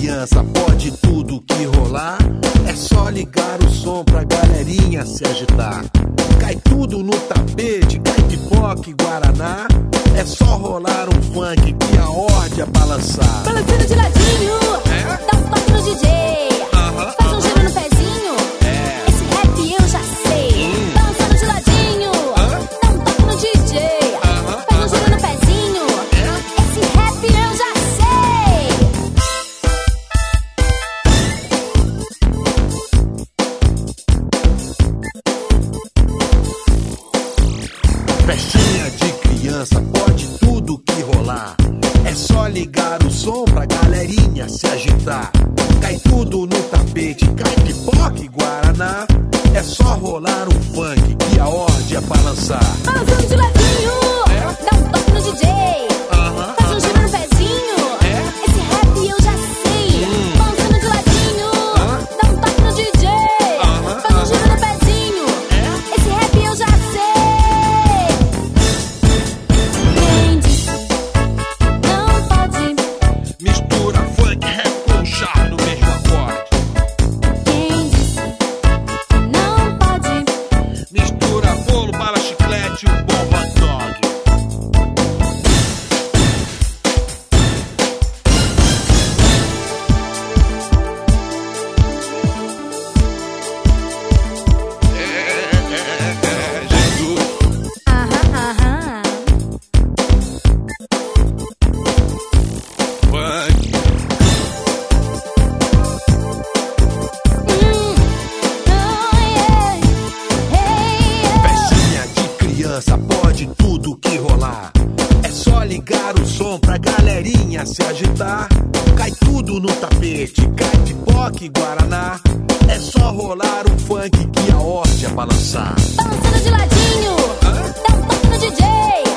criança, pode tudo que rolar. É só ligar o som pra galerinha se agitar. Cai tudo no tapete, cai pipoca e guaraná. É só rolar um funk que a ordem é balançar. Balançando de ladinho, dá um toque no DJ. Faz um giro no pezinho, esse rap eu já sei. Balançando de ladinho, dá um toque no DJ. Faz um giro no pezinho, esse rap eu já sei. Festinha de criança, pode tudo que rolar. É só ligar o som pra galerinha se agitar. Cai tudo no tapete, cai pipoca e guaraná. É só rolar um funk que a ordem é balançar. Balançando de ladinho, dá um toque no DJ. Faz um giro no pezinho, esse rap eu já sei. Balançando de ladinho, dá um toque no DJ. Faz um giro no pezinho, esse rap eu já sei. Quem disse não pode? Mistura funk, rap com chá no mesmo acorde. Quem disse não pode? Mistura bolo, bala, chiclete e um bom hot dog. Jesus. Funk. Festinha de criança, pode tudo que rolar. É só ligar o som pra galerinha se agitar. Cai tudo no tapete, cai pipoca e guaraná. É só rolar um funk que a ordem é balançar. Balançando de ladinho, dá um toque no DJ.